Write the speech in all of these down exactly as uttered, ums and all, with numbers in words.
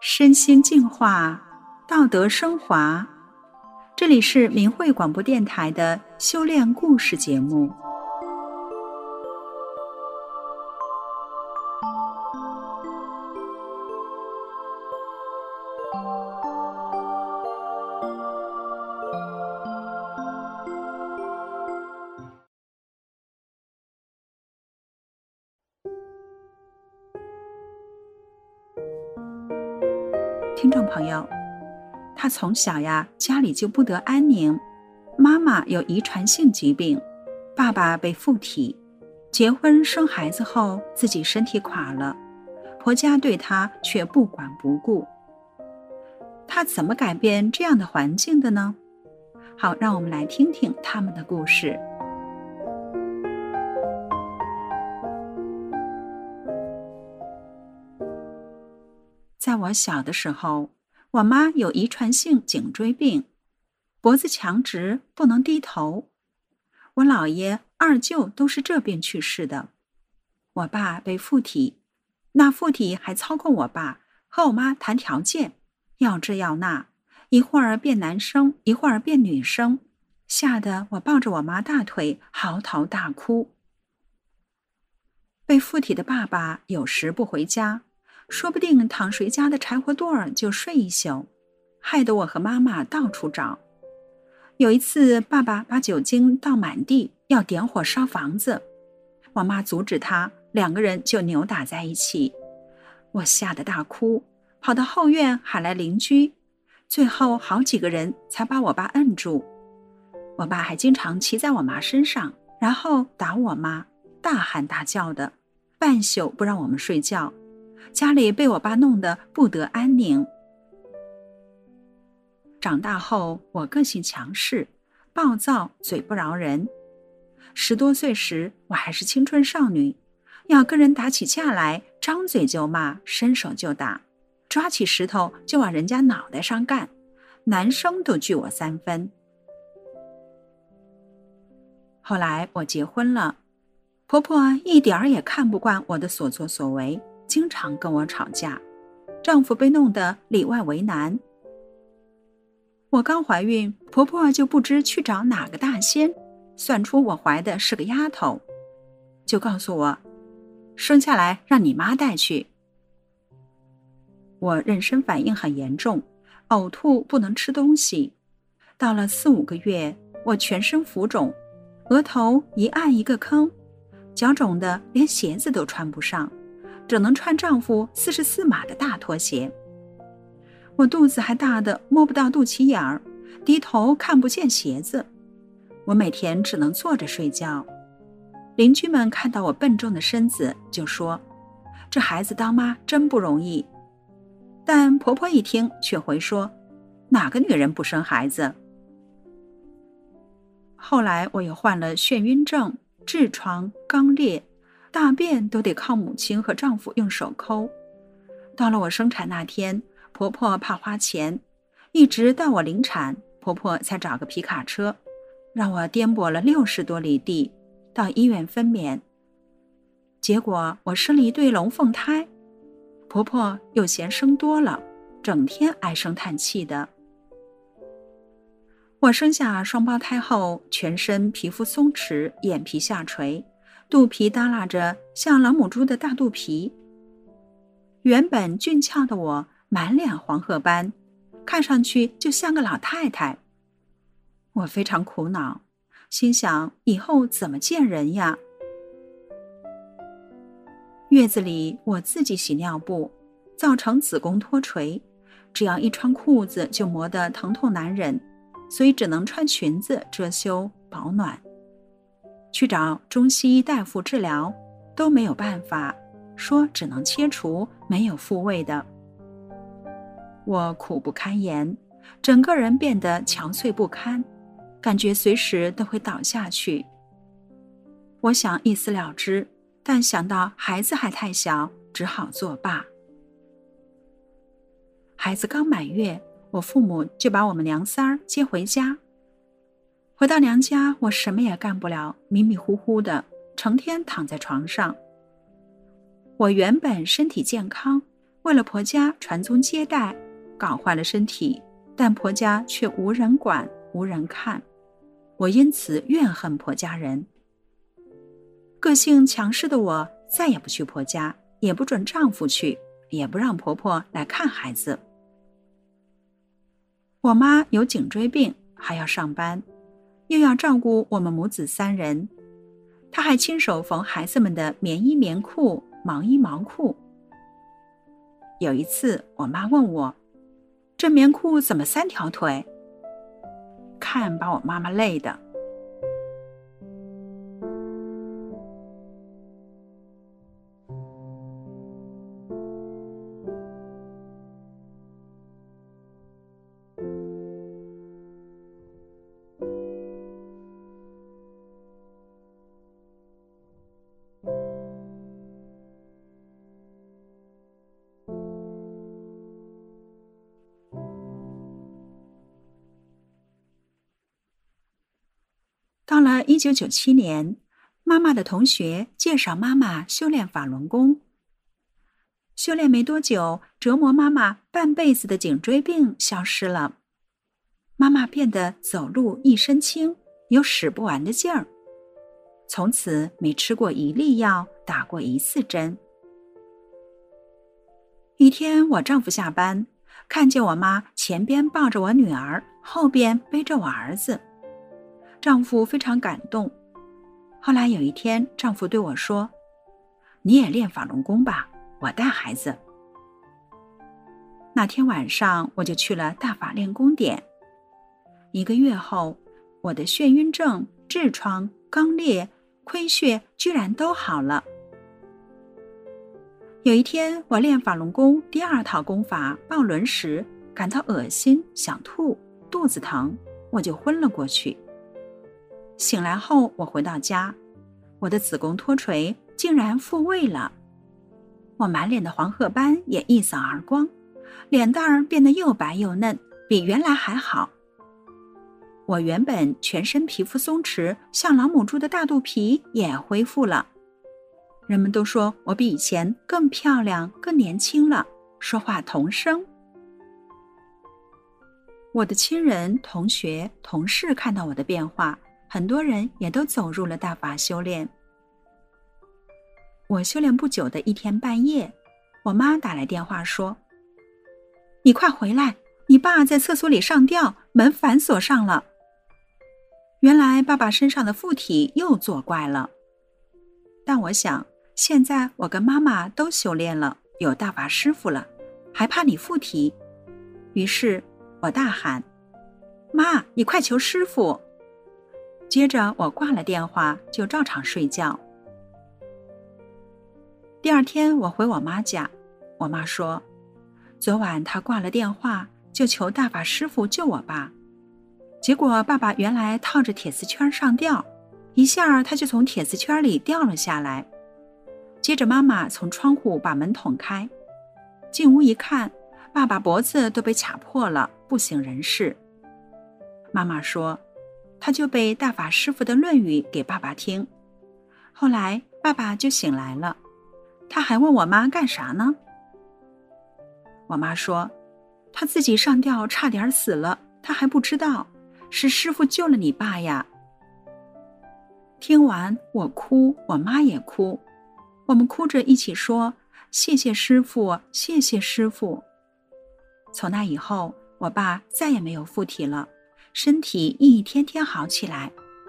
身心净化，道德升华。这里是明慧广播电台的修炼故事节目。听众朋友，他从小呀家里就不得安宁，妈妈有遗传性疾病，爸爸被附体，结婚生孩子后自己身体垮了，婆家对他却不管不顾。他怎么改变这样的环境的呢？好，让我们来听听他们的故事。在我小的时候，我妈有遗传性颈椎病，脖子强直，不能低头。我姥爷、二舅都是这病去世的。我爸被附体，那附体还操控我爸，和我妈谈条件，要这要那，一会儿变男生，一会儿变女生，吓得我抱着我妈大腿嚎啕大哭。被附体的爸爸有时不回家，说不定躺谁家的柴火垛儿就睡一宿，害得我和妈妈到处找。有一次，爸爸把酒精倒满地，要点火烧房子，我妈阻止他，两个人就扭打在一起。我吓得大哭，跑到后院喊来邻居，最后好几个人才把我爸摁住。我爸还经常骑在我妈身上，然后打我妈，大喊大叫的，半宿不让我们睡觉。家里被我爸弄得不得安宁。长大后，我个性强势，暴躁，嘴不饶人。十多岁时，我还是青春少女，要跟人打起架来，张嘴就骂，伸手就打，抓起石头就往人家脑袋上干，男生都惧我三分。后来我结婚了，婆婆一点儿也看不惯我的所作所为，经常跟我吵架，丈夫被弄得里外为难。我刚怀孕，婆婆就不知去找哪个大仙，算出我怀的是个丫头，就告诉我，生下来让你妈带去。我妊娠反应很严重，呕吐不能吃东西，到了四五个月，我全身浮肿，额头一暗一个坑，脚肿的连鞋子都穿不上，只能穿丈夫四十四码的大拖鞋。我肚子还大的摸不到肚脐眼儿，低头看不见鞋子。我每天只能坐着睡觉。邻居们看到我笨重的身子，就说这孩子当妈真不容易。但婆婆一听却回说，哪个女人不生孩子？后来我又患了眩晕症、痔疮、肛裂，大便都得靠母亲和丈夫用手抠。到了我生产那天，婆婆怕花钱，一直到我临产，婆婆才找个皮卡车，让我颠簸了六十多里地，到医院分娩。结果我生了一对龙凤胎，婆婆又嫌生多了，整天唉声叹气的。我生下双胞胎后，全身皮肤松弛，眼皮下垂，肚皮耷拉着像老母猪的大肚皮。原本俊俏的我满脸黄褐斑，看上去就像个老太太。我非常苦恼，心想以后怎么见人呀？月子里我自己洗尿布，造成子宫脱垂，只要一穿裤子就磨得疼痛难忍，所以只能穿裙子遮羞保暖。去找中西医大夫治疗，都没有办法，说只能切除，没有复位的。我苦不堪言，整个人变得憔悴不堪，感觉随时都会倒下去。我想一死了之，但想到孩子还太小，只好作罢。孩子刚满月，我父母就把我们娘仨儿接回家。回到娘家，我什么也干不了，迷迷糊糊的，成天躺在床上。我原本身体健康， 为了婆家传宗接代，搞坏了身体，但婆家却无人管，无人看。我因此怨恨婆家人。个性强势的我再也不去婆家，也不准丈夫去，也不让婆婆来看孩子。我妈有颈椎病，还要上班，又要照顾我们母子三人。她还亲手缝孩子们的棉衣棉裤、毛衣毛裤。有一次，我妈问我，这棉裤怎么三条腿？看把我妈妈累的。到了一九九七年，妈妈的同学介绍妈妈修炼法轮功。修炼没多久，折磨妈妈半辈子的颈椎病消失了，妈妈变得走路一身轻，有使不完的劲儿。从此没吃过一粒药，打过一次针。一天，我丈夫下班，看见我妈前边抱着我女儿，后边背着我儿子。丈夫非常感动。后来有一天，丈夫对我说，你也练法轮功吧，我带孩子。那天晚上我就去了大法练功点。一个月后，我的眩晕症、痔疮、肛裂、亏血居然都好了。有一天，我练法轮功第二套功法抱轮时，感到恶心、想吐、肚子疼，我就昏了过去。醒来后，我回到家，我的子宫脱垂竟然复位了，我满脸的黄褐斑也一扫而光，脸蛋儿变得又白又嫩，比原来还好。我原本全身皮肤松弛，像老母猪的大肚皮也恢复了。人们都说我比以前更漂亮、更年轻了，说话童声。我的亲人、同学、同事看到我的变化，很多人也都走入了大法修炼。我修炼不久的一天半夜，我妈打来电话说，你快回来，你爸在厕所里上吊，门反锁上了。原来爸爸身上的附体又作怪了。但我想，现在我跟妈妈都修炼了，有大法师傅了，还怕你附体？于是我大喊，妈，你快求师傅。接着我挂了电话，就照常睡觉。第二天我回我妈家，我妈说，昨晚她挂了电话，就求大法师傅救我爸。结果爸爸原来套着铁丝圈上吊，一下他就从铁丝圈里掉了下来。接着妈妈从窗户把门捅开，进屋一看，爸爸脖子都被卡破了，不省人事。妈妈说，他就被大法师傅的论语给爸爸听。后来爸爸就醒来了，他还问我妈干啥呢？我妈说，他自己上吊差点死了，他还不知道，是师傅救了你爸呀。听完我哭，我妈也哭，我们哭着一起说，谢谢师傅，谢谢师傅。从那以后，我爸再也没有附体了，身体一天天好起来。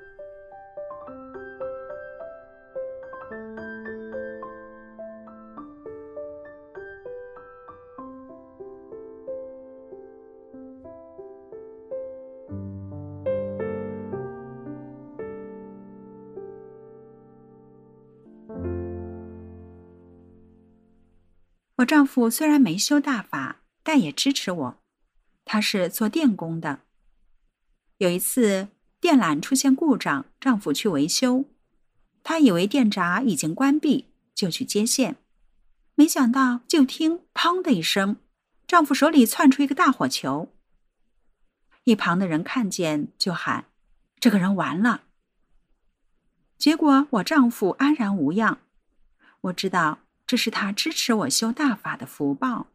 我丈夫虽然没修大法，但也支持我。他是做电工的。有一次电缆出现故障，丈夫去维修，他以为电闸已经关闭，就去接线。没想到就听砰的一声，丈夫手里窜出一个大火球。一旁的人看见就喊，这个人完了。结果我丈夫安然无恙。我知道这是他支持我修大法的福报。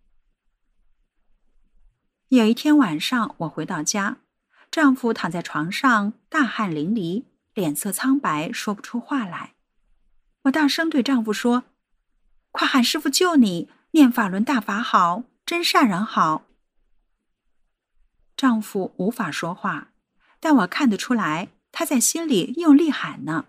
有一天晚上，我回到家，丈夫躺在床上，大汗淋漓，脸色苍白，说不出话来。我大声对丈夫说：“快喊师父救你！念法轮大法好，真善人好。”丈夫无法说话，但我看得出来，他在心里用力喊呢。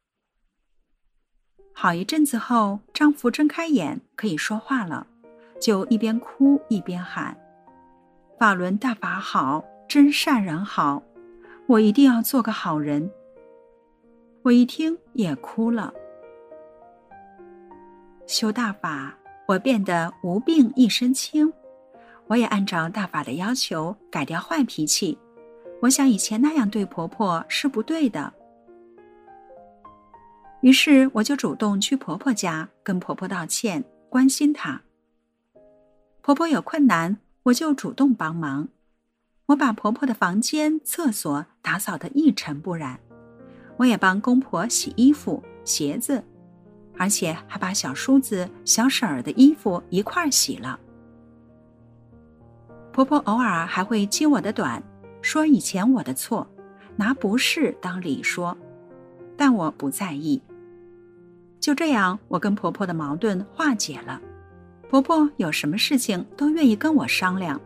好一阵子后，丈夫睁开眼，可以说话了，就一边哭一边喊：“法轮大法好，真善人好，我一定要做个好人。”我一听也哭了。修大法，我变得无病一身轻。我也按照大法的要求改掉坏脾气。我想以前那样对婆婆是不对的。于是我就主动去婆婆家，跟婆婆道歉，关心她。婆婆有困难，我就主动帮忙。我把婆婆的房间、厕所打扫得一尘不染。我也帮公婆洗衣服、鞋子，而且还把小叔子、小婶儿的衣服一块儿洗了。婆婆偶尔还会揭我的短，说以前我的错，拿不是当理说，但我不在意。就这样，我跟婆婆的矛盾化解了。婆婆有什么事情都愿意跟我商量。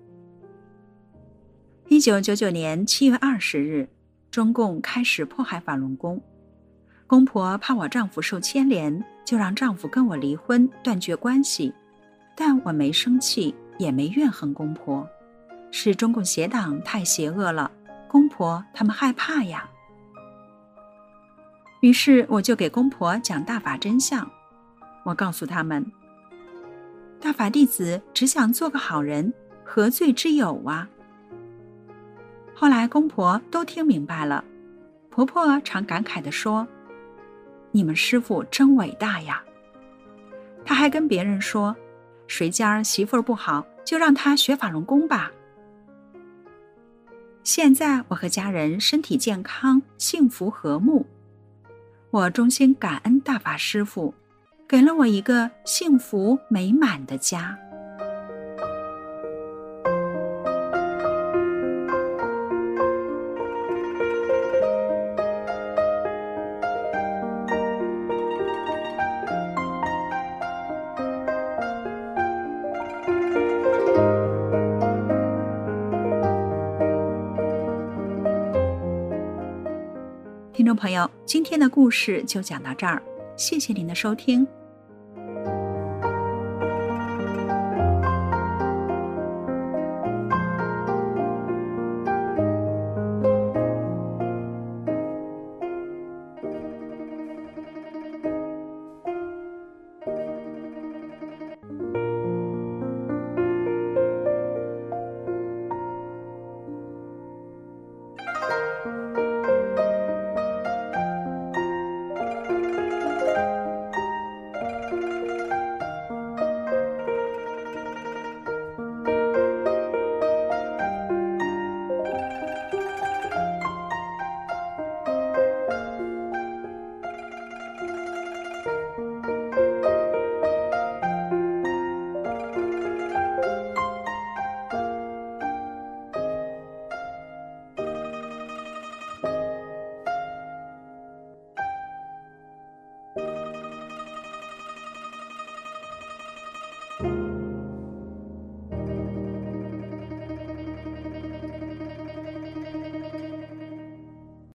一九九九年七月二十日，中共开始迫害法轮功。公婆怕我丈夫受牵连，就让丈夫跟我离婚，断绝关系。但我没生气，也没怨恨公婆，是中共邪党太邪恶了，公婆他们害怕呀。于是我就给公婆讲大法真相。我告诉他们，大法弟子只想做个好人，何罪之有啊？后来公婆都听明白了，婆婆常感慨地说：“你们师父真伟大呀。”她还跟别人说，谁家媳妇儿不好，就让她学法轮功吧。现在我和家人身体健康，幸福和睦。我衷心感恩大法师父，给了我一个幸福美满的家。听众朋友，今天的故事就讲到这儿，谢谢您的收听。